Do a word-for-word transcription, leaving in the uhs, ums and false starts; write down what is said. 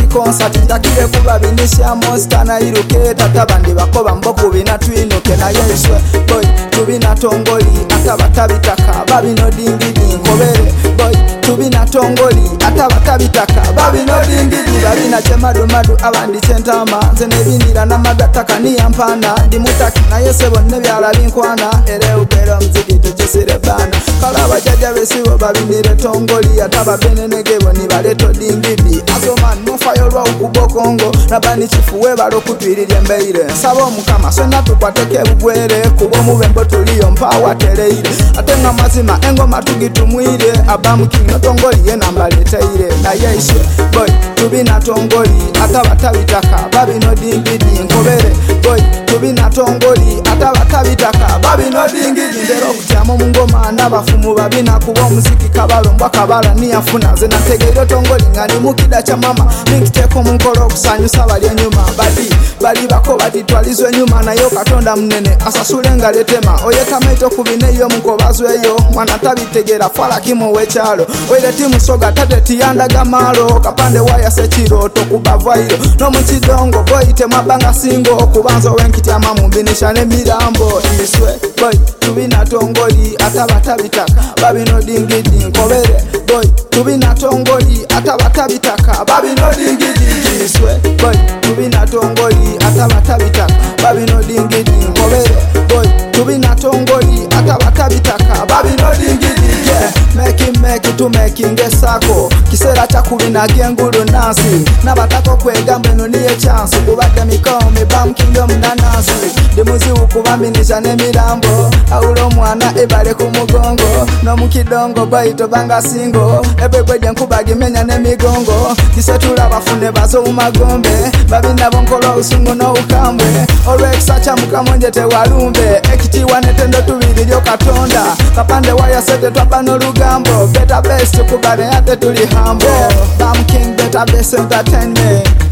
concert takire kuba binisha monster na iruke tatabandi bakoba mboku binatwinuke na yeswe boy tubina tongoli atabatabitaka babino dingidi nkobere boy tubina tongoli atabatabitaka babino dingidi babina chemadu madu abandi chentama nze nebinira namagataka niyampana ndimutaki na yesebo nebyala binkwana ere ubero mzigito chisire bana kala bajaja besibo babinire tongoli atababenenegebo nibaleto dingidi asoman mufayo lwa ukubokongo nabani chifuwe balo kutwirira mbeire sabo mukama sena tukwateke bugwere kubo mubembo tuliyo mpawa teleire atenga mazima engo matugitumwire abamu kinga tongoli yena mbaleteire na yeishe boy tubina tongoli atabatabitaka babino dingidi nkobere boy tubina tongoli atabatabitaka babino dingidi ndero kutyamo mungoma nabafumu babina kubo muziki kabalo mbakabala niyafuna ze nategeiro tongoli ngani mukida cha mama ninkiteko munkolo kusanyusa bali enyuma bali bali bako batitwalizwe nyuma nayo katonda munene asasule ngaletema oyetamaito kubineyo mukobazweyo mwana tabitegera fala kimo wechalo oile timu soga tate tiyanda gamalo kapande waya sechiro tokubavairo no mukidongo boyite mabanga singo kubanzo wenkiti amamumbinisha ne mirambo iswe boy tubina tongoli atabatabitaka babino dingidi nkobere boy tubina tongoli atabatabitaka babino dingidi iswe boy tubina tongoli atabatabitaka babino dingidi nkobere boy tubina tongoli atabatabitaka babino dingidi yeah making make to making esako kisera cha kubina gengulu nasi nabatako kwegambe no niye chance kubadde mikome bam kingdom nanasi demuzi ukubambinisha ne mirambo aulo mwana ebale ku mugongo no mukidongo baito banga singo ebebweje nkubagi menya ne migongo kisetula bafune bazo umagombe babina bonkolo usungu no ukambwe olwexa cha mukamonje te walumbe ekiti wanetendo tubiri lyo katonda kapande waya sete twabano lugambo better best kubale ate tuli hambo bam king better best entertainment